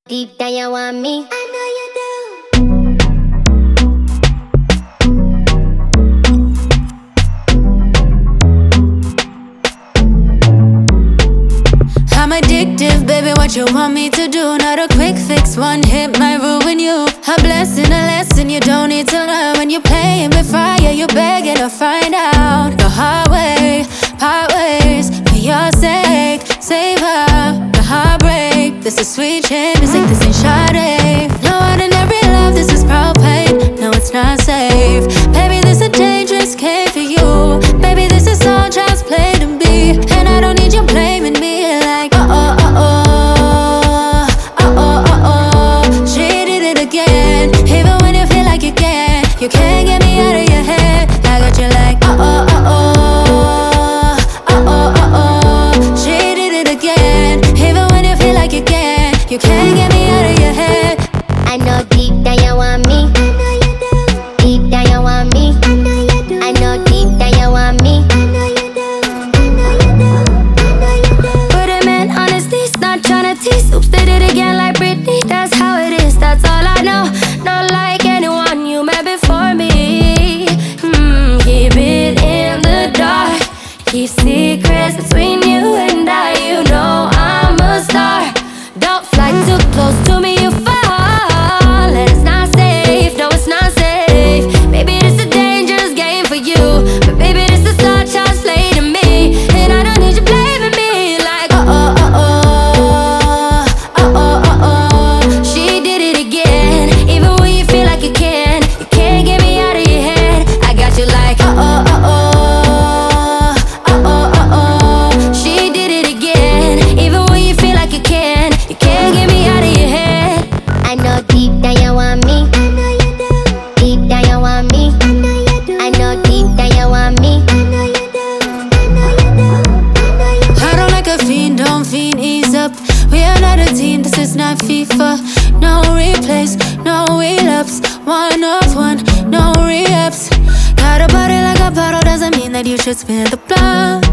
Deep down you want me, I know you do. I'm addictive, baby, what you want me to do? Not a quick fix, one hit might ruin you. A blessing, a lesson you don't need to learn. When you're playing with fire, you're begging to find out the hard way, part ways, for your sake. Save her, the heartbreak. This is sweet chin music, this ain't Sade. No ordinary love, this is propane. No, it's not safe. Baby, this a dangerous game for you. Baby, this is all child's play to be. And I don't need you blaming me like she did it again. Even when you feel like you can't get me out of your head. I got you like she did it again. Even when you feel like you can't get me out of your head. I know deep down you want me, I know you do. Deep down you want me, I know you do. I know deep down you want me, I know you do. I know you do, I know you do. But a man, honestly, it's not tryna tease. Oops, they did it again like Britney. That's how it is, that's all I know. Not like anyone you met before me. Keep it in the dark. Keep secrets between you and I. You know I'm a star. Don't fly too close to me, you fall. And it's not safe, no, it's not safe. Baby, this a dangerous game for you. But baby, this is all child's play to me. And I don't need you blaming me like she did it again. Even when you feel like you can't get me out of your head. I got you like she did it again. Even when you feel like you can't get me out of your head. I know deep down you want me, I know you do. Deep down you want me, I know you do. I know deep down you want me, I know you do. I know you do, I know you do. I don't like a fiend, don't fiend, ease up. We are not a team, this is not FIFA. No replays, no relapse. 1 off 1, no re-ups. Got a body like a bottle, doesn't mean that you should spin the block.